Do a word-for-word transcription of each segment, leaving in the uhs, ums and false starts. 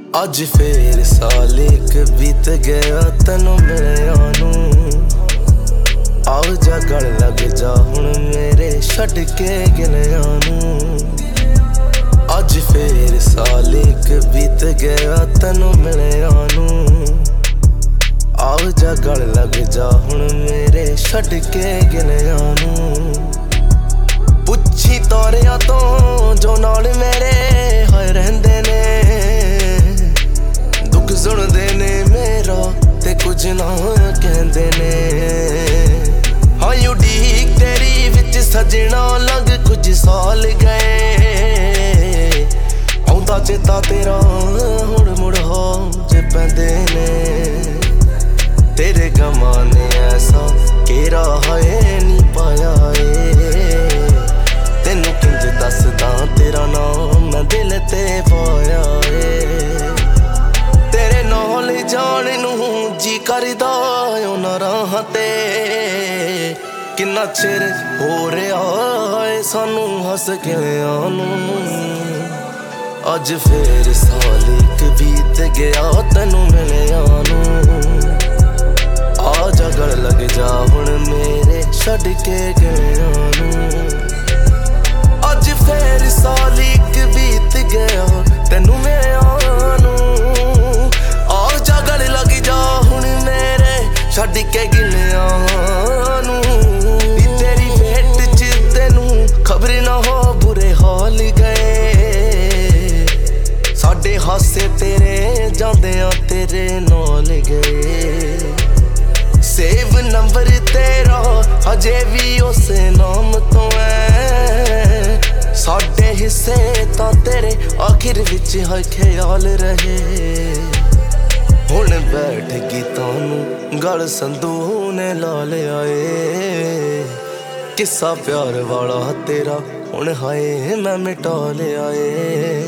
ਅੱਜ ਫੇਰ ਸਾਲ ਇੱਕ ਬੀਤ ਗਿਆ ਤੈਨੂੰ ਮਿਲਿਆ ਨੂੰ। ਆਓ ਜਾ ਗਲ ਲੱਗ ਜਾ ਹੁਣ ਮੇਰੇ ਛੱਡ ਕੇ ਗਿਲਿਆਂ ਨੂੰ। ਅੱਜ ਫੇਰ ਸਾਲ ਇੱਕ ਬੀਤ ਗਿਆ ਤੈਨੂੰ ਮਿਲਿਆ ਨੂੰ। ਆਓ ਜਾ ਗਲ ਲੱਗ ਜਾ ਹੁਣ ਮੇਰੇ ਛੱਡ ਕੇ ਗਿਲਿਆਂ ਨੂੰ। ਪੁੱਛੀ ਤੋਰਿਆਂ ਤੋਂ ਜੋ ਨਾਲ ਮੇਰੇ ਹੋਏ ਰਹਿੰਦੇ ਨੇ, ਦੁੱਖ ਸੁਣਦੇ ਨੇ ਮੇਰਾ ਤੇ ਕੁਝ ਨਾ ਕਹਿੰਦੇ ਨੇ। ਹਾਂ ਉਡੀਕ ਤੇਰੀ ਵਿੱਚ ਸਜਣਾ ਲੰਘ ਕੁਝ ਸਾਲ ਗਏ, ਆਉਂਦਾ ਚੇਤਾ ਤੇਰਾ ਹੁਣ ਮੁੜ ਹੋ ਜੇ ਪੈਂਦੇ ਨੇ। ਤੇਰੇ ਗਮਾਂ ਨੇ ਐਸਾ ਘੇਰਾ ਹੈ ਨੀ ਪਾਇਆ ਏ, ਤੈਨੂੰ ਕਿੰਜ ਦੱਸਦਾ ਤੇਰਾ ਨਾਮ ਮੈਂ ਦਿਲ ਤੇ ਪਾਇਆ ਏ। ਤੇਰੇ ਨਾਲ ਜਾਣ ਨੂੰ ਜੀ ਕਰਦਾ ਉਹਨਾਂ ਰਾਹਾਂ ਤੇ, ਕਿੰਨਾ ਚਿਰ ਹੋ ਰਿਹਾ ਏ ਸਾਨੂੰ ਹੱਸ ਗਿਲਿਆਂ ਨੂੰ। ਅੱਜ ਫੇਰ ਸਾਲ ਇੱਕ ਬੀਤ ਗਿਆ ਤੈਨੂੰ ਮਿਲਿਆਂ ਨੂੰ। ਆ ਜਾ ਗਲ ਲੱਗ ਜਾ ਹੁਣ ਮੇਰੇ ਛੱਡ ਕੇ ਗਿਲਿਆਂ ਨੂੰ। ਅੱਜ ਫੇਰ ਸਾਲ ਇੱਕ ਬੀਤ ਗਿਆ ਤੈਨੂੰ ਮਿਲਿਆਂ ਨੂੰ। ਆ ਜਾ ਗਲ ਲੱਗ ਜਾ ਹੁਣ ਮੇਰੇ ਛੱਡ ਕੇ ਗਿਲਿਆਂ ਨੂੰ। ਤੇਰੀ ਵੇਟ ਚ ਤੈਨੂੰ ਖਬਰ ਨਾ ਹੋ ਬੁਰੇ ਹਾਲ ਗਏ, ਸਾਡੇ ਹਾਸੇ ਤੇਰੇ ਜਾਂਦਿਆਂ ਤੇਰੇ ਨਾਲ ਗਏ। ਸੇਵ ਨੰਬਰ ਤੇਰਾ ਹਜੇ ਵੀ ਉਸੇ ਨਾਮ ਤੋਂ ਐ, ਸਾਡੇ ਹਿੱਸੇ ਤਾਂ ਤੇਰੇ ਆਖਿਰ ਵਿੱਚ ਹੈ ਖਿਆਲ ਰਹੇ। ਹੁਣ ਬੈਠ ਗੀਤਾਂ ਨੂੰ ਗਲ ਸੰਧੂ ਨੇ ਲਾ ਲਿਆ ਏ, ਕਿੱਸਾ ਪਿਆਰ ਵਾਲਾ ਤੇਰਾ ਹੁਣ ਹਾਏ ਮੈਂ ਮਿਟਾ ਲਿਆ ਏ।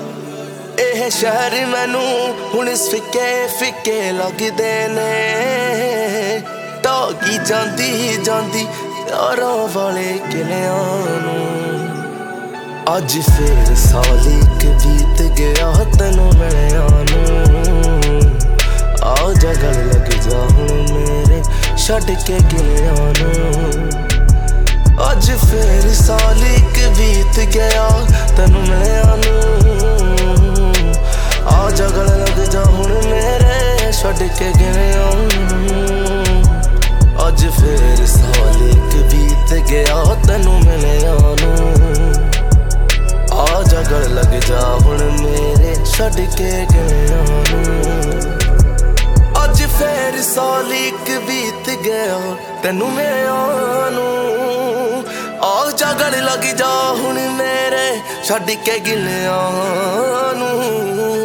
ਇਹ ਸ਼ਹਿਰ ਮੈਨੂੰ ਹੁਣ ਫਿੱਕੇ ਫਿੱਕੇ ਲੱਗਦੇ ਨੇ, ਢਾਕੀ ਜਾਂਦੀ ਜਾਂਦੀ ਯਾਰਾਂ ਵਾਲੇ ਕਿਲਿਆਂ ਨੂੰ। ਅੱਜ ਫੇਰ ਸਾਲ ਇੱਕ ਬੀਤ ਗਿਆ ਤੈਨੂੰ ਮਿਲਿਆਂ ਨੂੰ। ਆ ਜਾ ਗਲ ਲੱਗ ਜਾ ਹੁਣ ਮੇਰੇ ਛੱਡ ਕੇ ਗਿਲਿਆਂ ਨੂੰ। ਅੱਜ ਫੇਰ ਸਾਲ ਇੱਕ ਬੀਤ ਗਿਆ ਤੈਨੂੰ ਮਿਲਿਆਂ ਨੂੰ। ਆ ਜਾ ਗਲ ਲੱਗ ਜਾ ਹੁਣ ਮੇਰੇ ਛੱਡ ਕੇ ਗਿਲਿਆਂ ਨੂੰ। ਅੱਜ ਫੇਰ ਸਾਲ ਇੱਕ ਬੀਤ ਗਿਆ ਤੈਨੂੰ ਮਿਲਿਆਂ ਨੂੰ। ਆ ਜਾ ਗਲ ਲੱਗ ਜਾ ਹੁਣ ਮੇਰੇ ਛੱਡ ਕੇ ਗਿਲਿਆਂ ਨੂੰ। ਅੱਜ ਫੇਰ ਸਾਲ ਇੱਕ ਬੀਤ ਗਿਆ ਤੈਨੂੰ ਮਿਲਿਆਂ ਨੂੰ। ਆ ਜਾ ਗਲ ਲੱਗ ਜਾ ਹੁਣ ਮੇਰੇ ਛੱਡ ਕੇ ਗਿਲਿਆਂ ਨੂੰ।